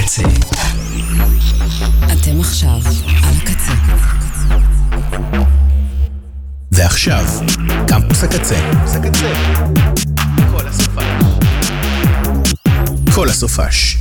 הקצה. אתם עכשיו על הקצה. ועכשיו, קמפוס הקצה. כל הסופש. כל הסופש.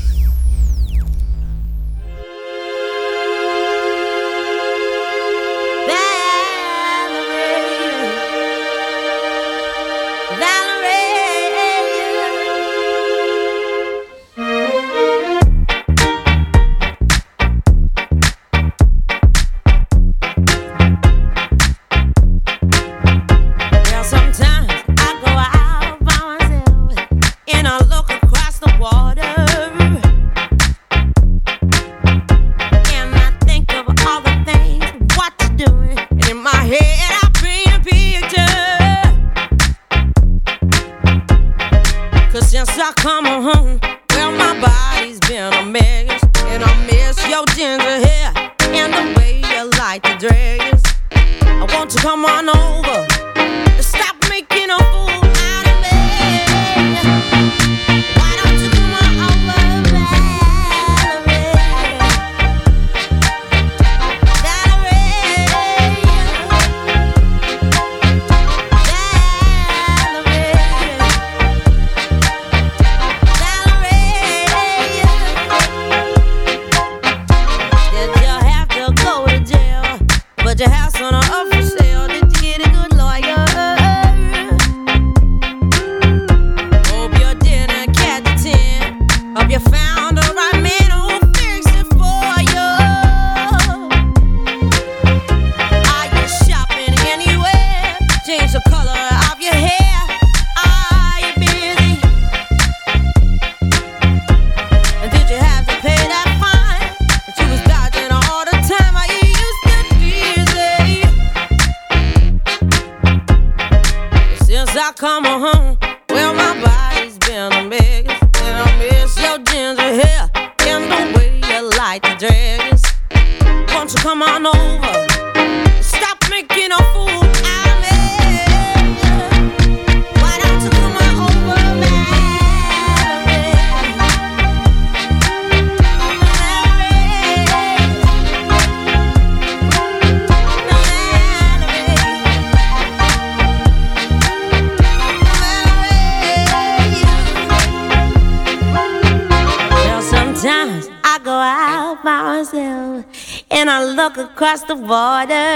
Across the water,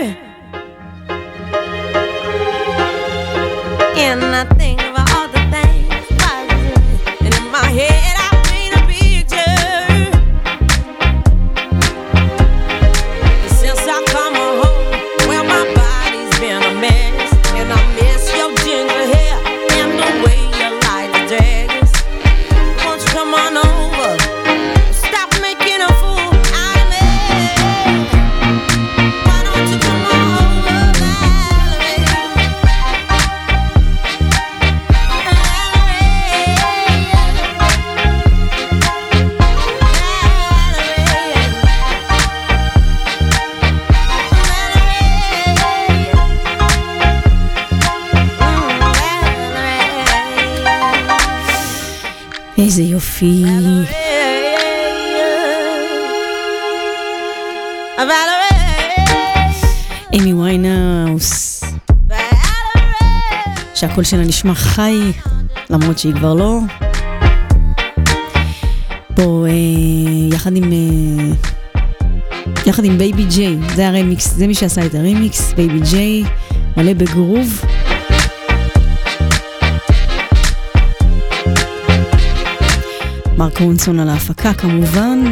and I think about all the things I do, and in my head I paint a picture. Since I come home, well my body's been a mess, and I miss your ginger hair and the way you light the daggers. Won't you come on over? Stop making a fool. איזה יופי. אמי ויינהאוס, שהקול שלה נשמע חי למרות שהיא כבר לא פה, יחד עם בייבי ג'יי. זה הרמיקס, זה מי שעשה את הרמיקס, בייבי ג'יי מלא בגרוב. מרק רונסון על ההפקה כמובן.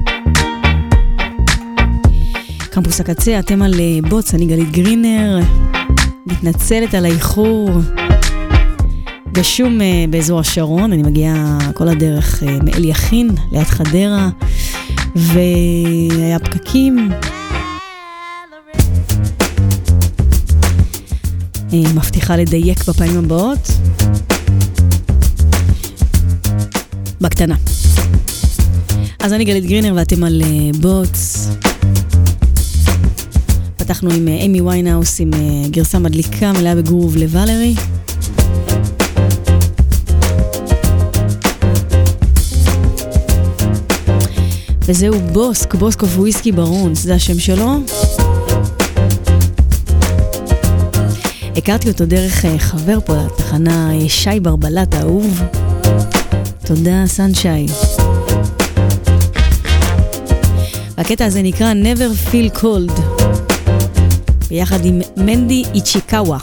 קמפוס הקצה, אתם על בוץ, אני גלית גרינר, מתנצלת על האיחור. גשום באזור השרון, אני מגיעה כל הדרך מאליכין ליד חדרה, והיה פקקים. מבטיחה לדייק בפעמים הבאות. בקטנה. אז אני גלית גרינר ואתם על בוץ. פתחנו עם אמי ויינהאוס עם גרסה מדליקה מלאה בגרוב לוואלרי. וזהו בוסק, בוסקו וויסקי ברונס, זה השם שלו. הכרתי אותו דרך חבר פה לתחנה, שי ברבלת האהוב. תודה סנשי. והקטע הזה נקרא Never Feel Cold, ביחד עם מנדי איצ'יקאווה.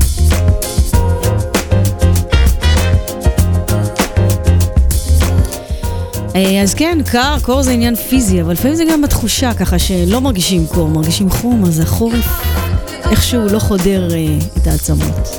אז כן, קור זה עניין פיזי, אבל לפעמים זה גם בתחושה, ככה שלא מרגישים קור, מרגישים חום, אז החורף איכשהו לא חודר את העצמות.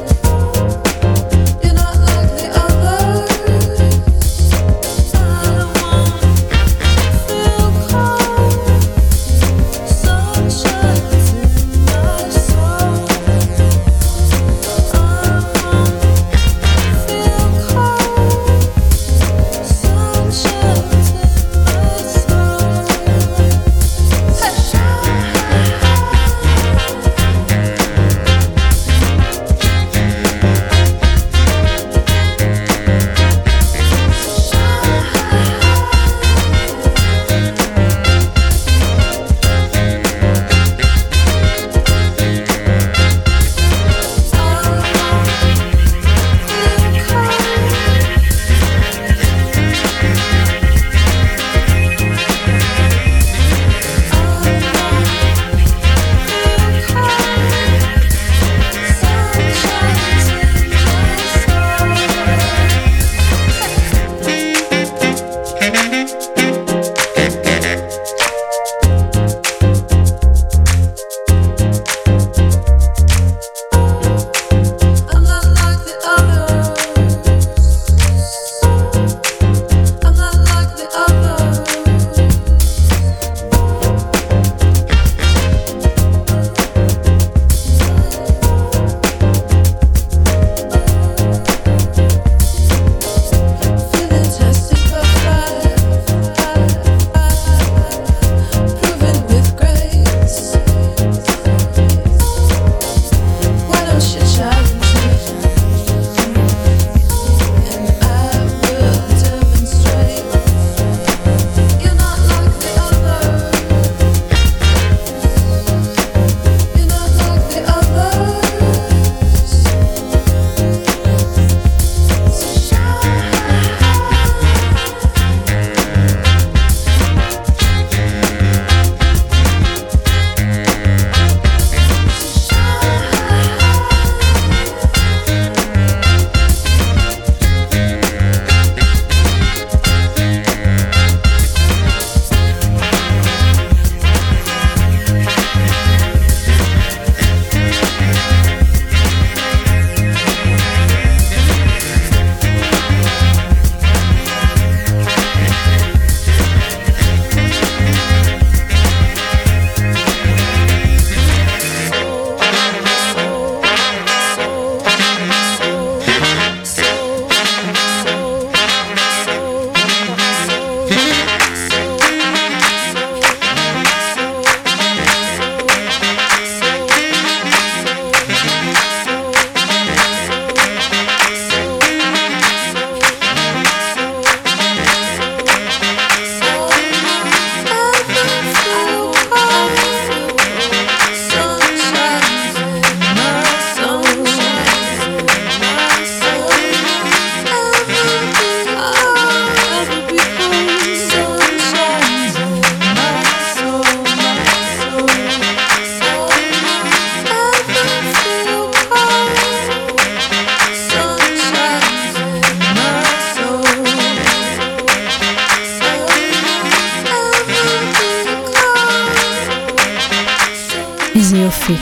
איזה יופי.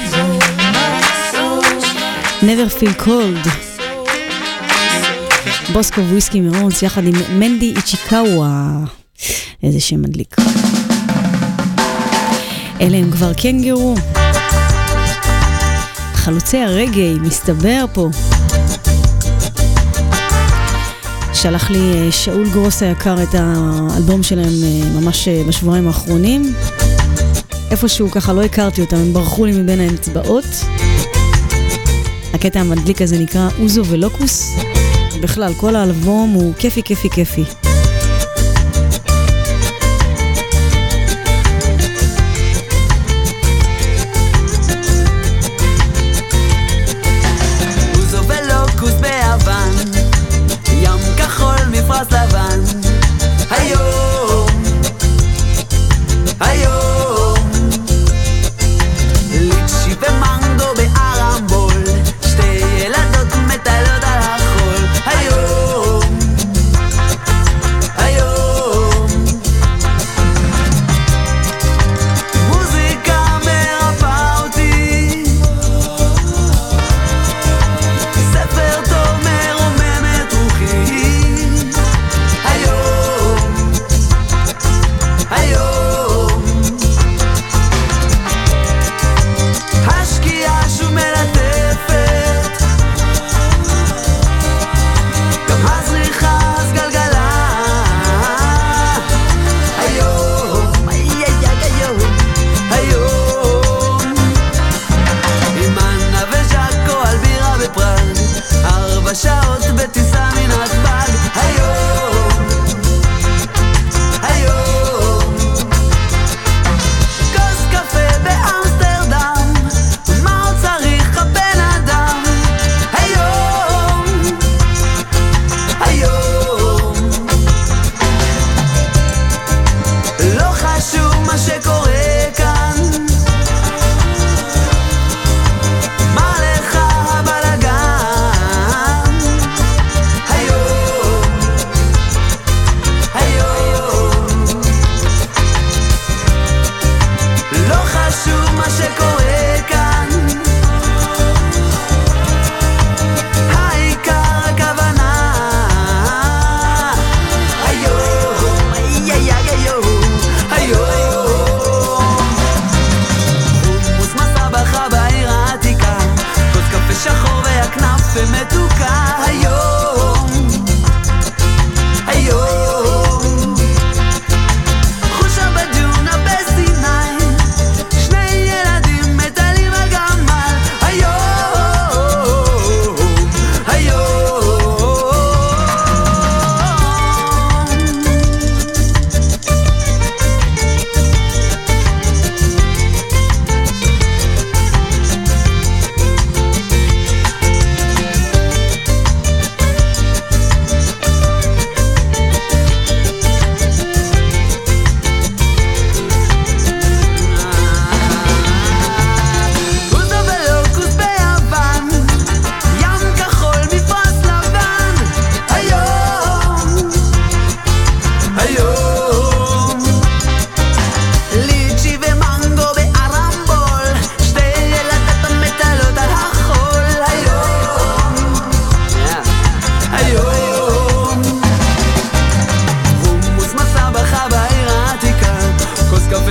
Never Feel Cold. בוסקו וויסקי מרונס יחד עם מנדי איצ'יקאווה. איזה שם מדליק. אלה הם כבר קנגרו. חלוצי הרגעי מסתבר פה. שלח לי שאול גרוס היקר את האלבום שלהם ממש בשבועיים האחרונים. איפשהו ככה לא הכרתי אותם, הם ברחו לי מבין האצבעות. הקטע המדליק הזה נקרא אוזו ולוקוס. בכלל, כל האלבום הוא כיפי, כיפי, כיפי.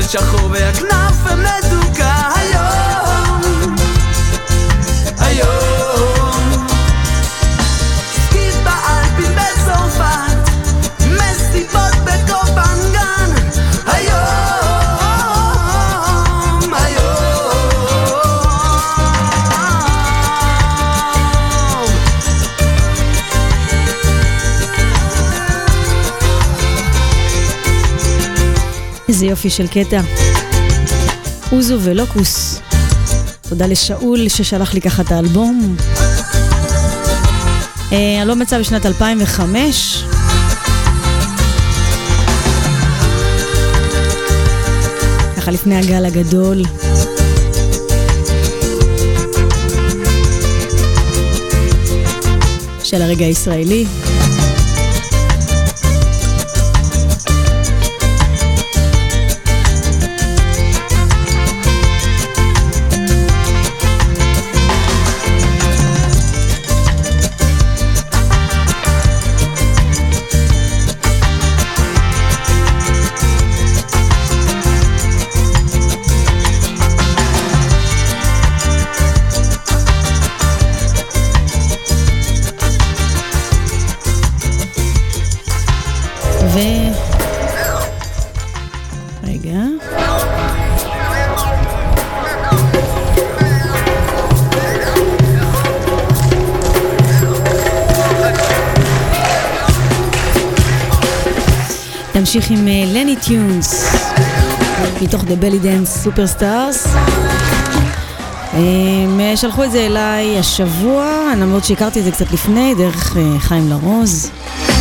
שחור והכנף המתוקה היום, היום סקית באלפים בצרפת, מסיבות בקופנגן היום, איזה יופי של קטע. אוזו ולוקוס. תודה לשאול ששלח לי ככה את האלבום. אלבום יצא בשנת 2005. ככה לפני הגל הגדול. של הרגע הישראלי. רגע. תמשיך עם לני טיונס מתוך The Belly Dance Superstars. שלחו את זה אליי השבוע, למרות שהכרתי את זה קצת לפני דרך חיים לרוז.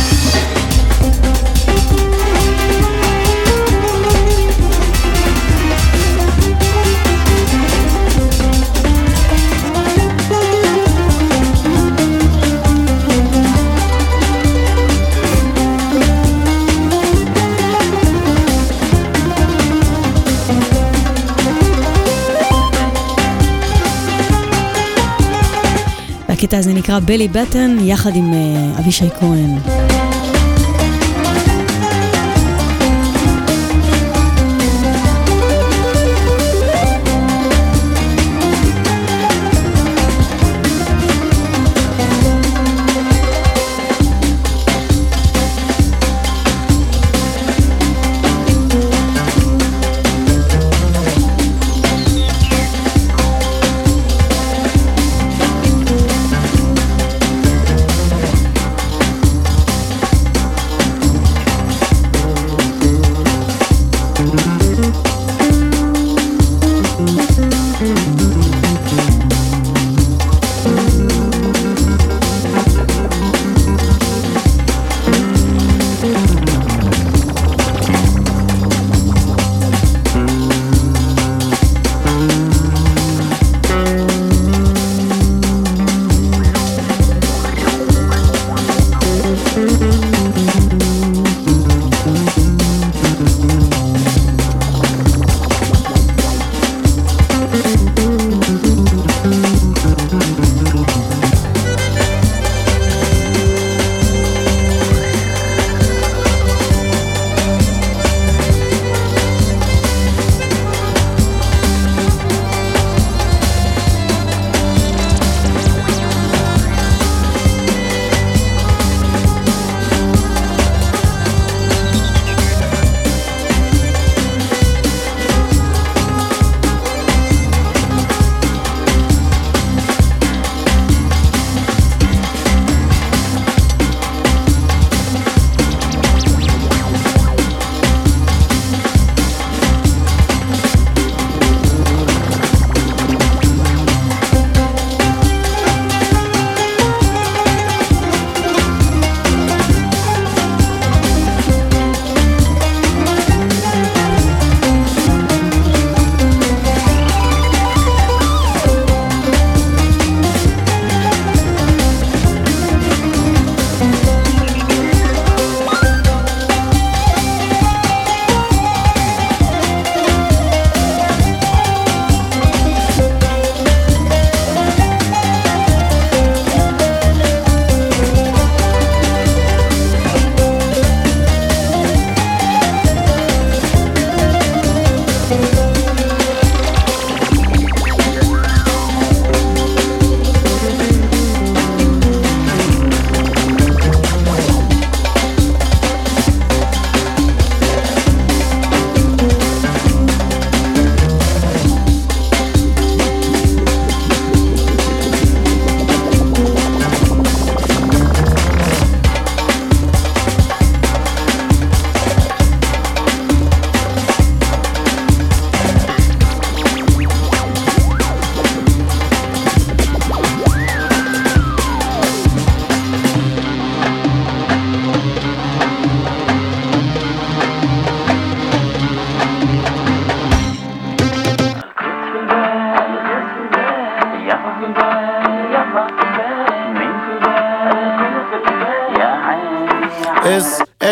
הקטע הזה נקרא בלי בטן יחד עם אבישי כהן.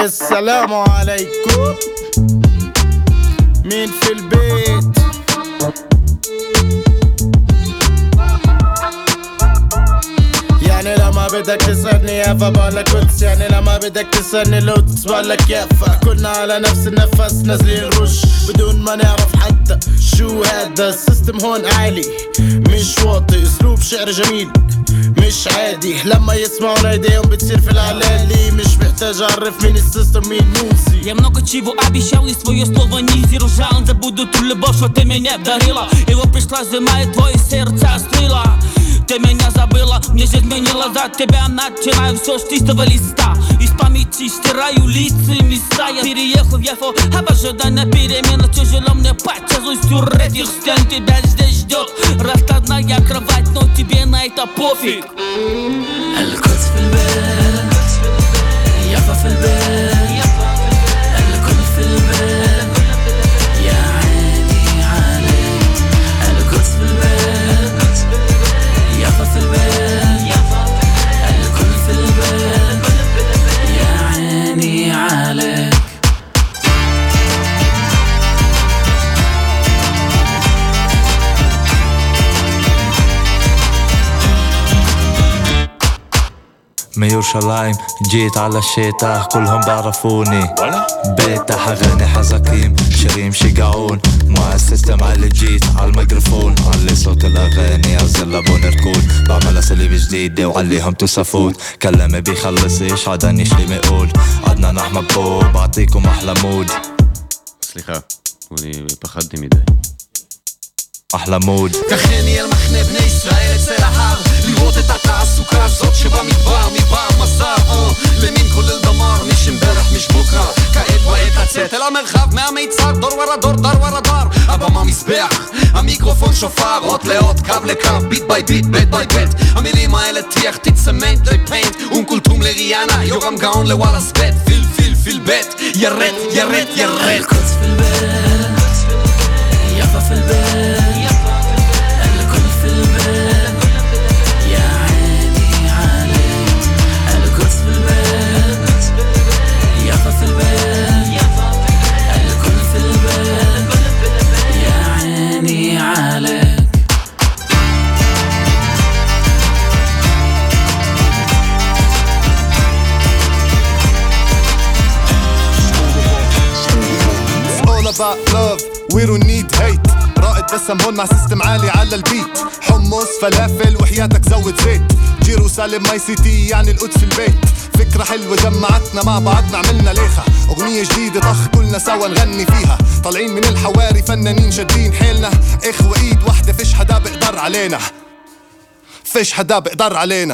السلام عليكم. مين في البيت؟ يعني لما بدك تسألني يافا بقولك قدس، يعني لما بدك تسألني لوتس بقولك يافا. كنا على نفس النفس نازلين رش بدون ما نعرف حتى شو هذا. السيستم هون عالي مش واطي، اسلوب شعر جميل مش عادي. لما يسمعونا ايديهم بتصير في العلالي. مش محتاج اعرف مين السيستم мин муси. Я много чего обещал и свое слово не сдержал. Забуду ту любовь, что ты меня дарила. И вот пришла зима и твое сердце остыло. Ты меня забыла, мне жизнь изменила. За тебя начинаю все с чистого листа. Из памяти стираю лица и места. Я переехал в Яфу, обожаю на переменах. Тяжело мне подтянуть стюр этих стен. Тебя здесь ждет раскладная кровать, но тебе на это пофиг. القدس في البال، يافا في البال، الكل في البال، يا عيني عليك. القدس في البال، يافا في البال، الكل في البال، يا عيني عليك. من يورشلايم جيت على الشتاء كلهم بعرفوني. بيتح أغاني حزكيم شريم شقعون مع السيستم على جيت على الميكروفون. علي صوت الأغاني أنزل لبون ركود. بعمل أساليب جديدة وعليهم تسافوت. كلامي بيخلصش عدنيش لي مقول. عدنا نحمد بو بعطيكم أحلى مود. סליחה, אני פחדתי מדי. אחלה מוד. תכני אל מחנה בני ישראל אצל ההר, לראות את התעסוקה הזאת שבמדבר מבער מזר. למין כולל דמר, מישם ברך משבוקה. כעת בעת הצאת אל המרחב מהמיצר, דור ורה דור, דר ורה דר. הבמה מזבח, המיקרופון שופר, אות לאות, קו לקו, ביט ביי ביט, בית ביי בית. המילים האלה תיח, תצמנט, לפיינט, אונקולטום לריאנה, יורם גאון לוואלה סבט, פיל פיל פיל בית, ירד, ירד, ירד. القدس في البال، يافا في البال، الكل في البال، يا عيني عليك. القدس في البال، يافا في البال، الكل في البال، يا عيني عليك. about love, we don't need hate. رائد بسم هون مع سيستم عالي على البيت. حمص فلافل وحياتك زود زيت. جيروسالم ماي سيتي يعني القدس البيت. فكرة حلوة جمعتنا مع بعضنا عملنا ليخة. أغنية جديدة طخ كلنا سوا نغني فيها. طالعين من الحواري فنانين شادين حيلنا. إخوة إيد واحدة فيش حدا بقدر علينا. فيش حدا بقدر علينا.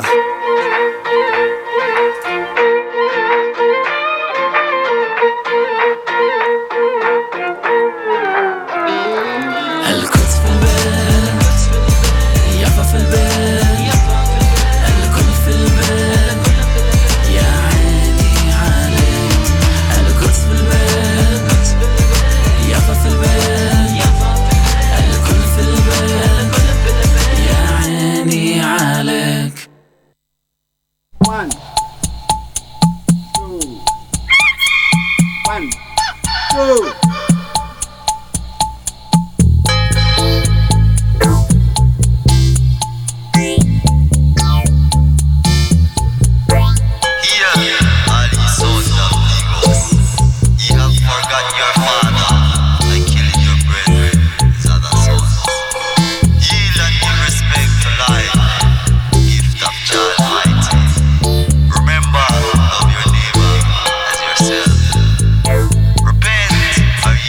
القدس في البال، يافا في البال، الكل في البال، يا عيني عليك. القدس في البال، يافا في البال، الكل في البال، يا عيني عليك. 1 2 1 2 Repent,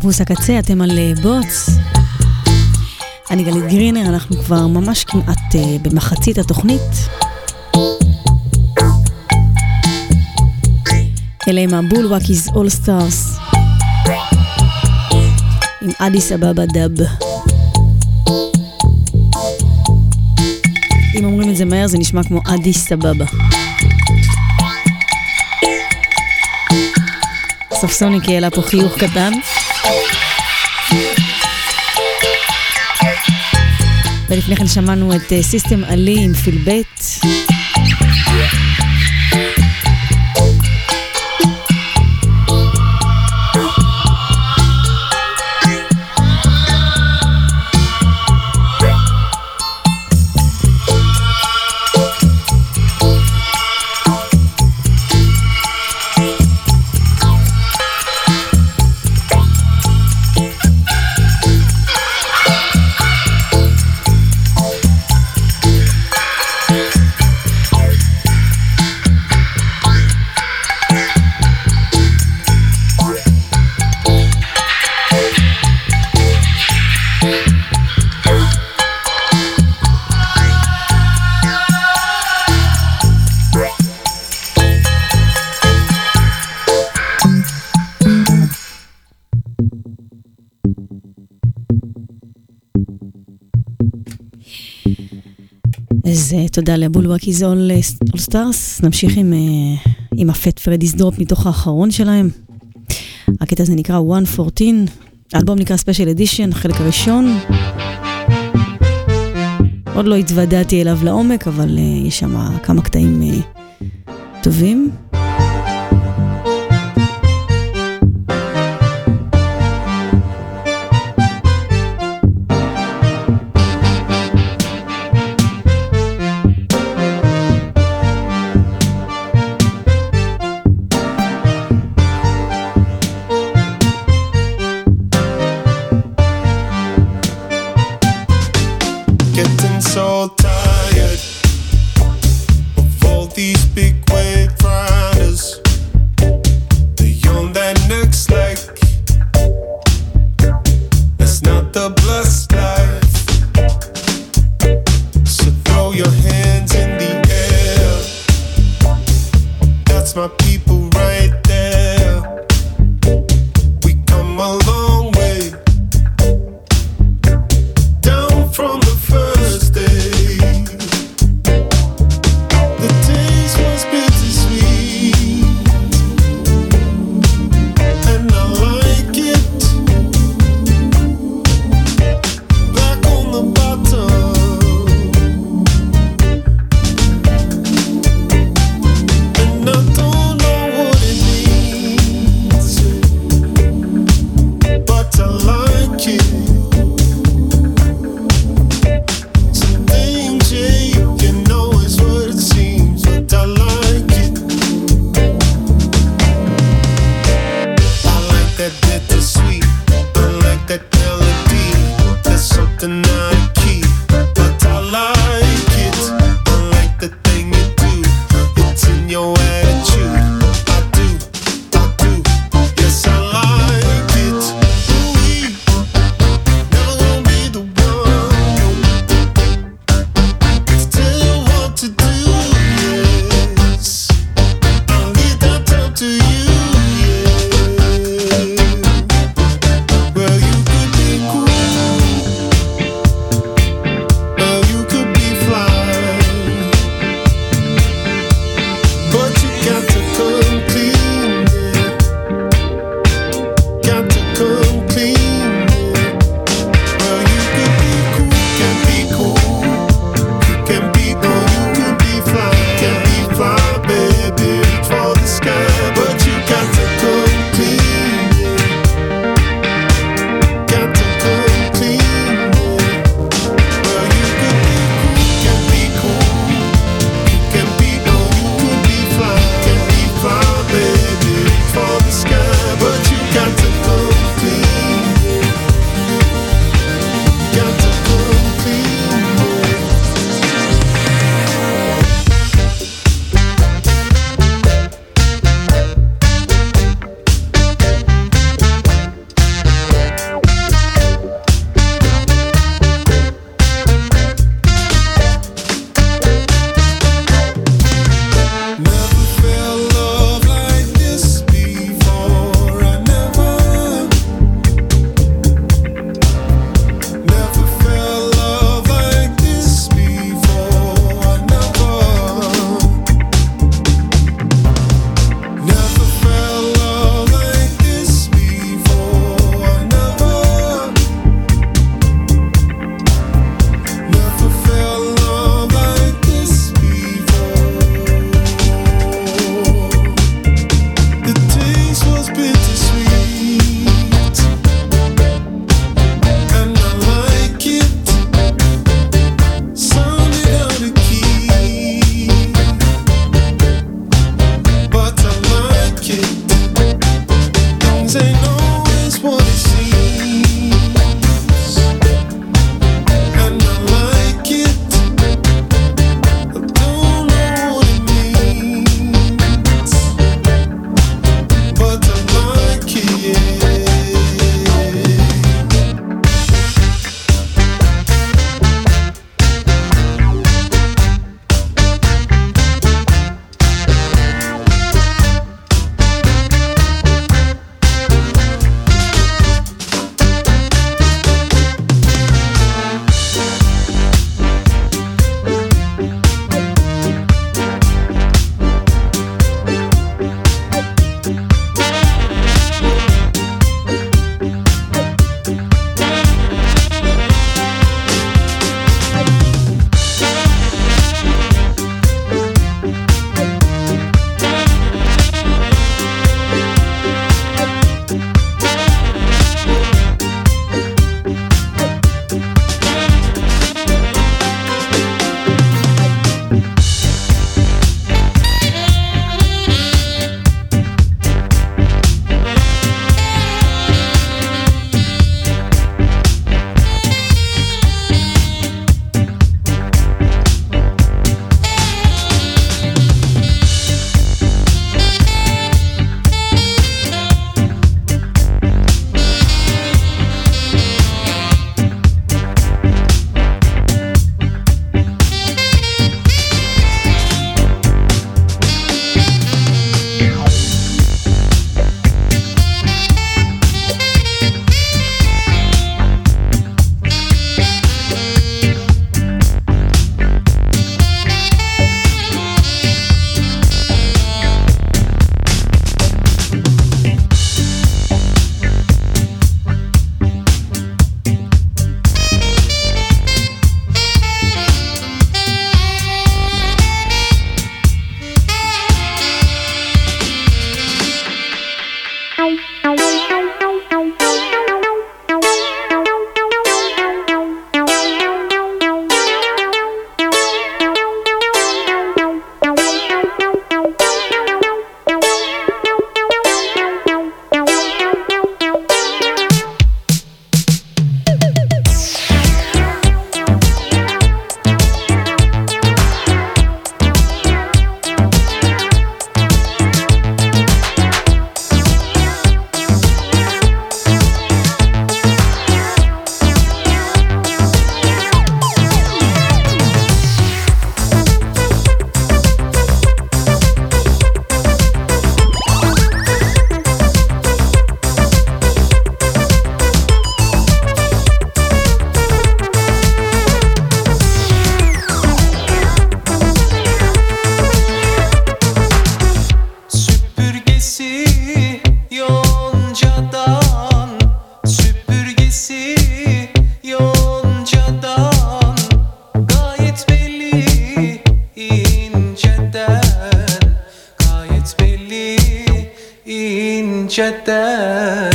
קמפוס הקצה, אתם על בוץ. אני גלית גרינר, אנחנו כבר ממש כמעט במחצית התוכנית. אלה עם הבולווקיז אול סטארס עם אדיס אבבה דאב. אם אומרים את זה מהר זה נשמע כמו אדיס אבבה. סופסוניק העלה פה חיוך קטן. ולפני כן שמענו את סיסטם עלי עם פילבט. אז תודה לבולווקיז אול סטארס. נמשיך עם הפט פרדיס דרופ מתוך האחרון שלהם. הקטע הזה נקרא 114. האלבום נקרא ספיישל אדישן, החלק הראשון. עוד לא התוודעתי אליו לעומק, אבל יש שם כמה קטעים טובים. Got to inceden.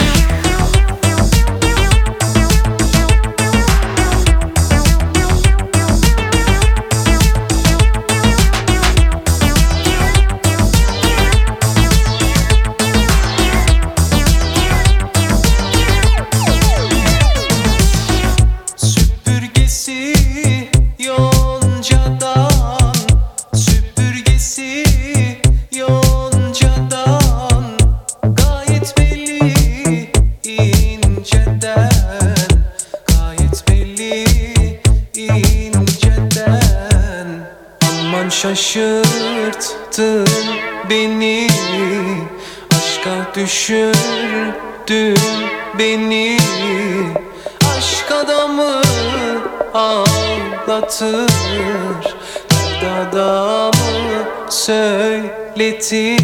Şaşırttın beni, aşka düşürdün beni. Aşk adamı ağlatır, dert adamı söyletir.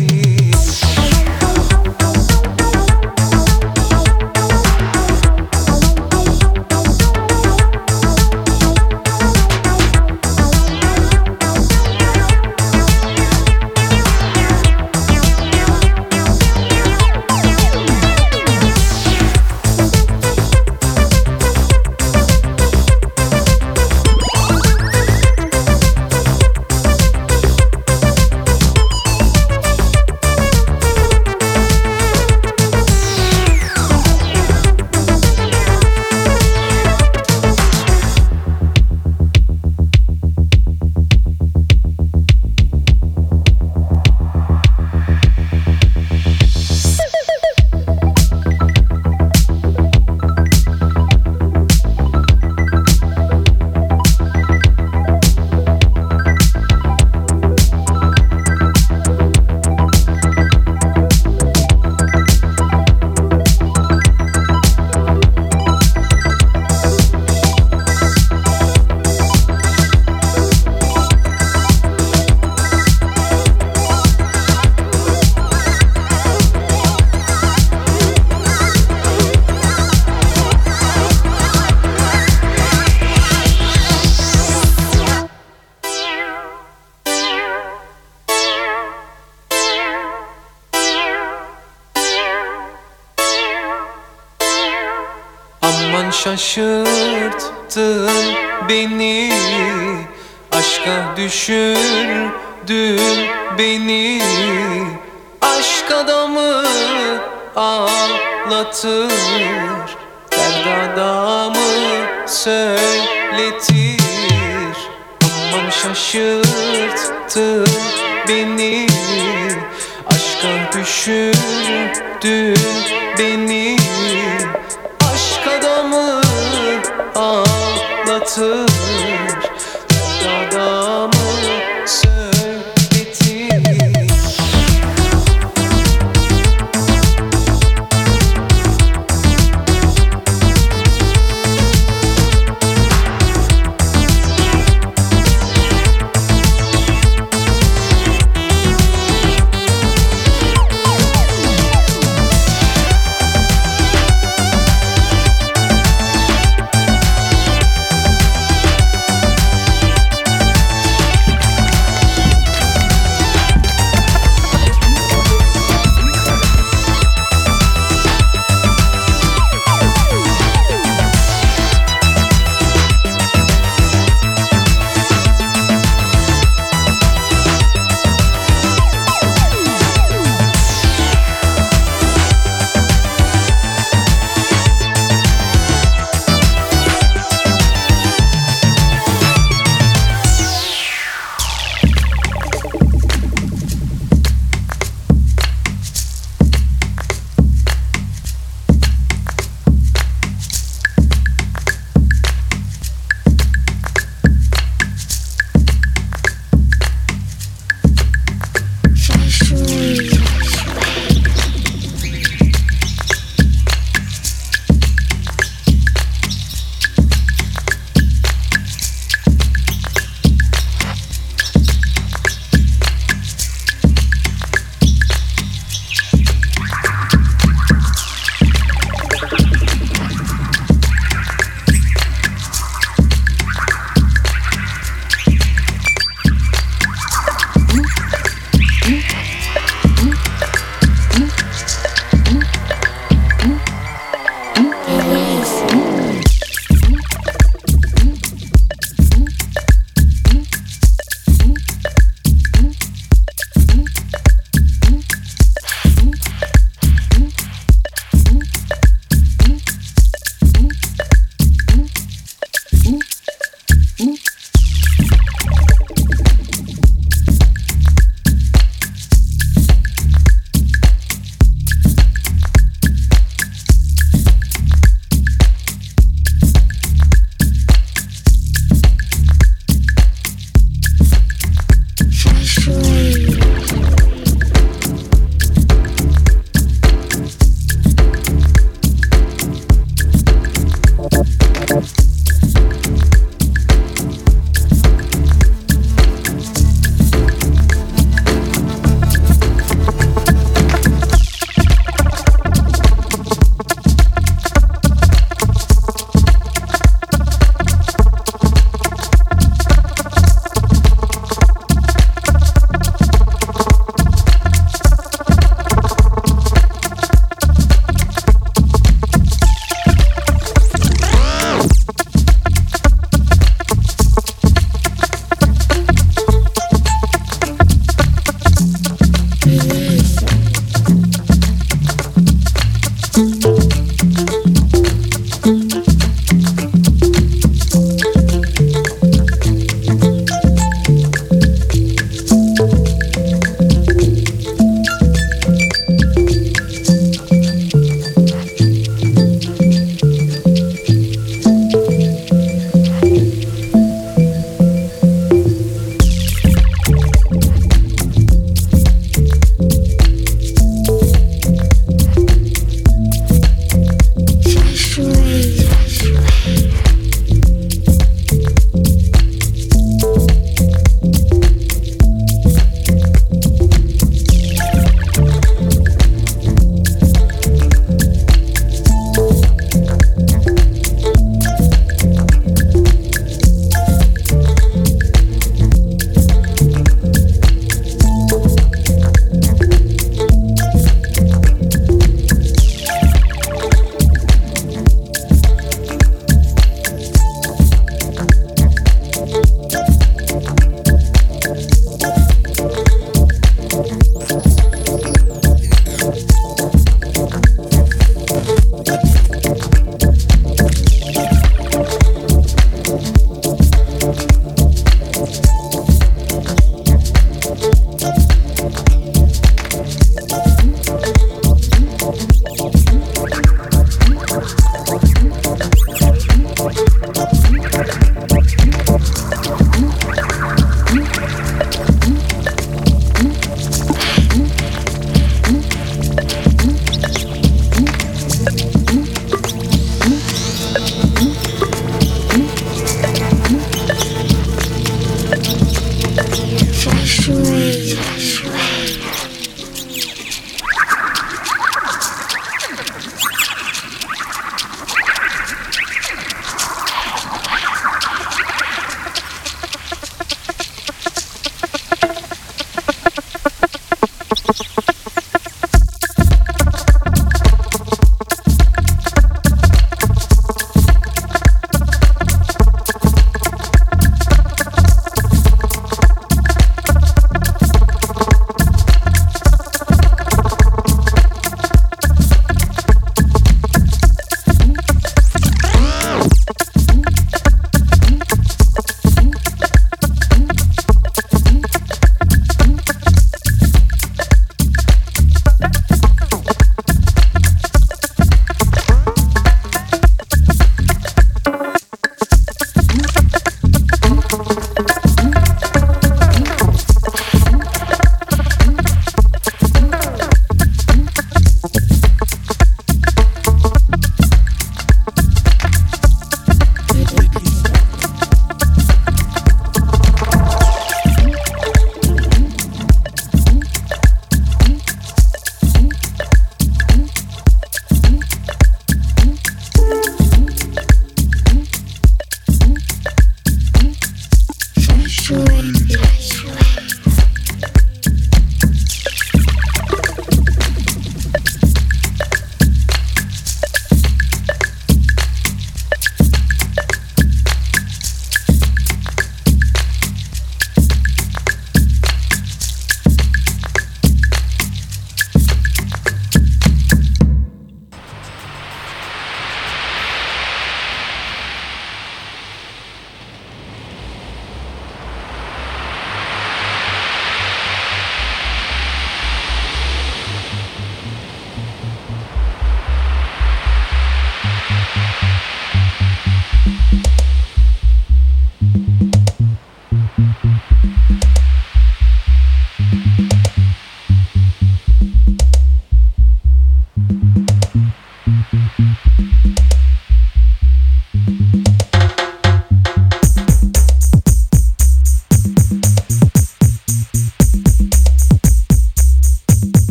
Şaşırttın beni, aşka düşürdün beni. Aşk adamı ağlatır, dert adamı söyletir. Aman şaşırttın beni, aşka düşürdün beni. Aşk adamı ağlatır, adamı söyletir.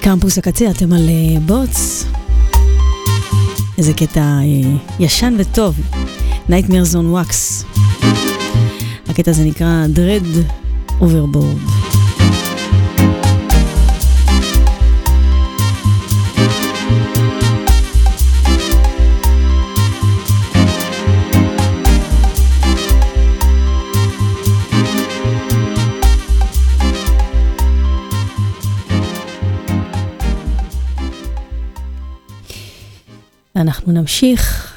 קמפוס הקצה, אתם על בוץ. איזה קטע ישן וטוב. Nightmares on Wax. הקטע הזה נקרא Dread Overboard. אנחנו נמשיך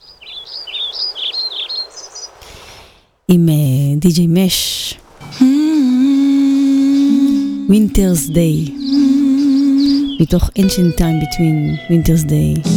עם די.ג'יי מש, Winter's Day, מתוך Ancient Time Between Winter's Day.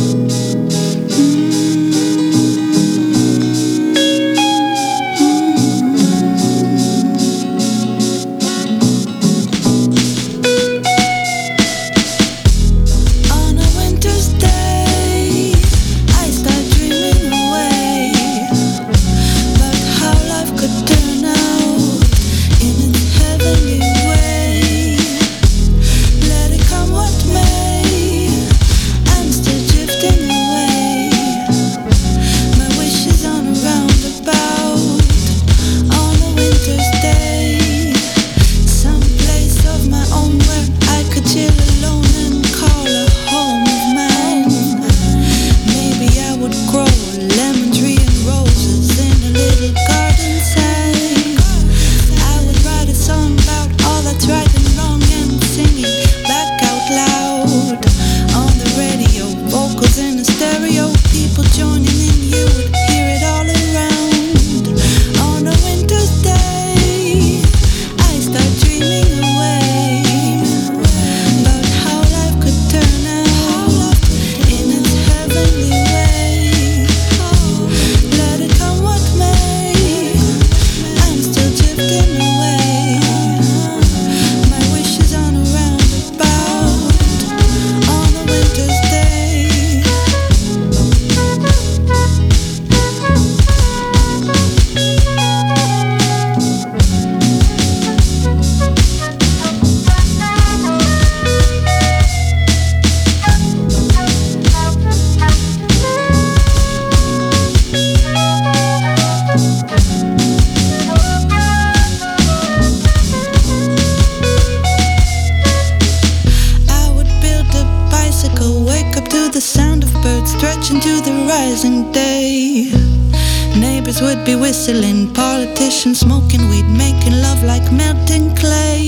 Politicians smoking weed, making love like melting clay.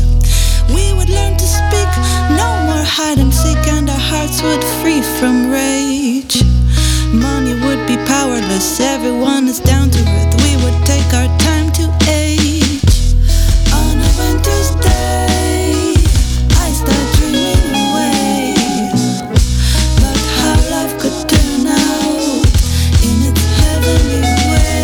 We would learn to speak, no more hide and seek, and our hearts would free from rage. Money would be powerless, everyone is down to earth. We would take our time to age. On a winter's day, I start dreaming away about how life could turn out in its heavenly way.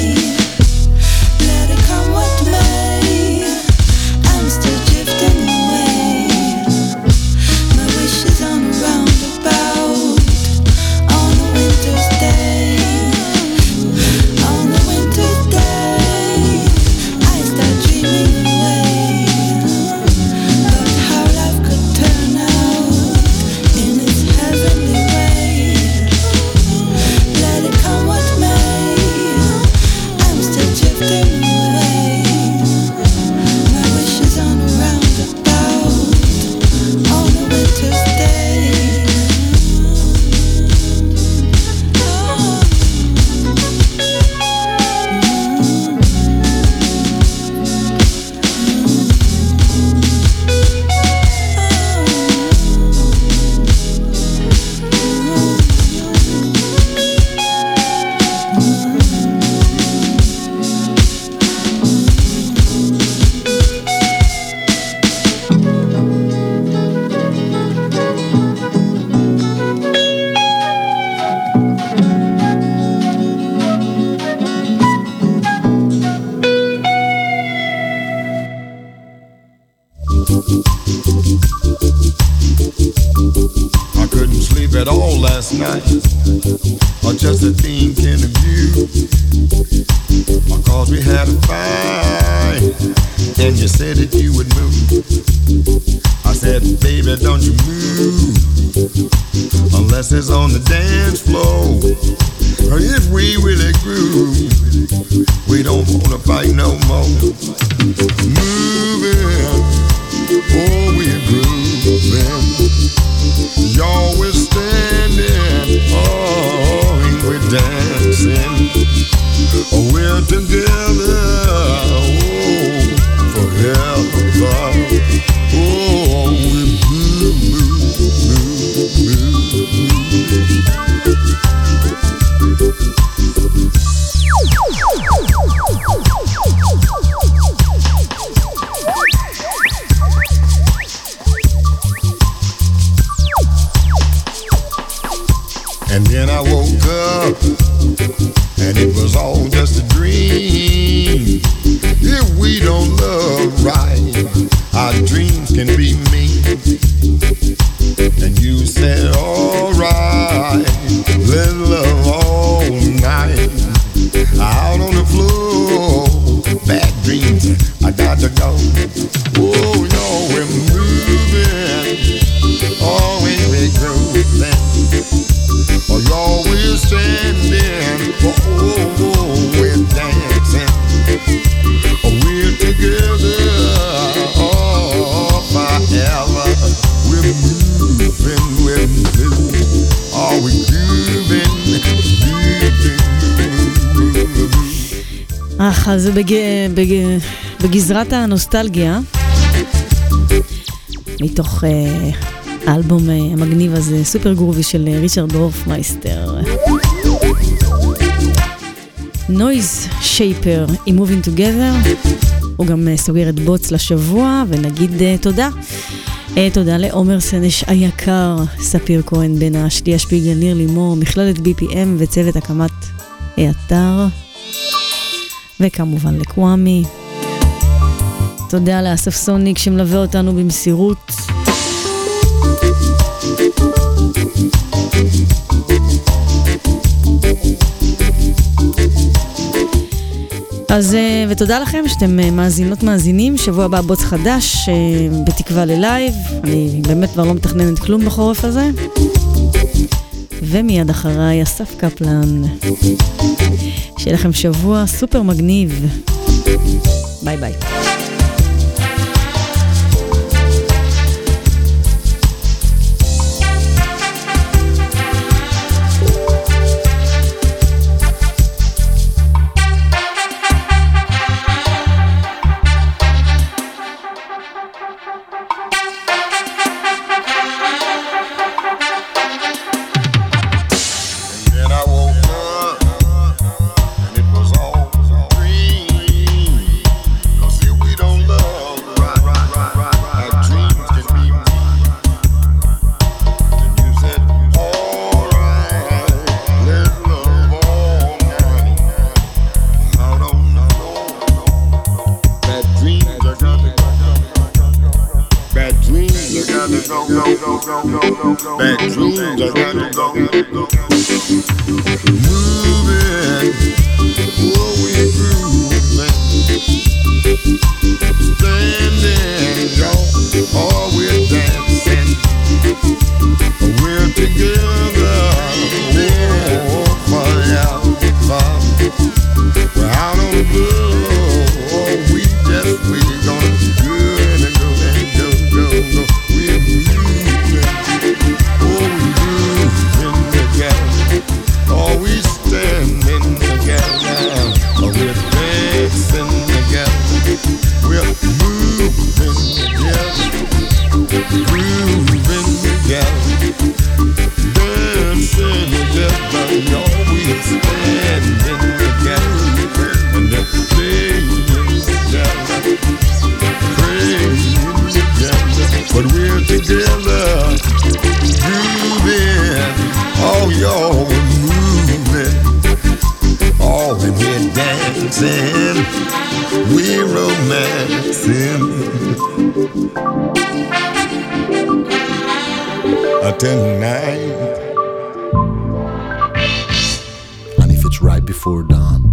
at all last night, or just a thinking of you, because we had a fight, and you said that you would move. I said, baby, don't you move unless it's on the dance floor. Or if we really groove, we don't wanna fight no more. Moving, oh, we're grooving. Y'all, we're standing, oh, and we're dancing. Oh, we're together, oh, forever. Oh, we move, move, move, move. And then I woke up, and it was all just a dream. If we don't love right, our dreams can be mean. And you said, alright, let's love all night. Out on the floor, bad dreams, I got to go. Oh, no, we're moving, always we're grooving. Oh, y'all, we're standing, oh, we're dancing. Oh, we're together, oh, forever. We're moving, we're moving. Oh, we're grooving, אז זה בגזרת הנוסטלגיה, מתוך האלבום המגניב הזה, סופר גרובי של ריצ'רד דורפמייסטר. נויז שייפר עם Moving Together, הוא גם סוגר את בוץ לשבוע, ונגיד תודה. תודה לעומר סנש היקר, ספיר כהן בן השלי השפיגל, ניר לימור, מכללת BPM וצוות הקמת האתר, וכמובן לקוואמי. תודה לאסף סוניק שמלווה אותנו במסירות. אז ותודה לכם שאתם מאזינות מאזינים. שבוע הבא בוץ חדש, בתקווה ללייב. אני באמת כבר לא מתכננת כלום בחורף הזה. ומיד אחריי אסף קפלן. שיהיה לכם שבוע סופר מגניב. ביי ביי. Tonight, and if it's right before dawn,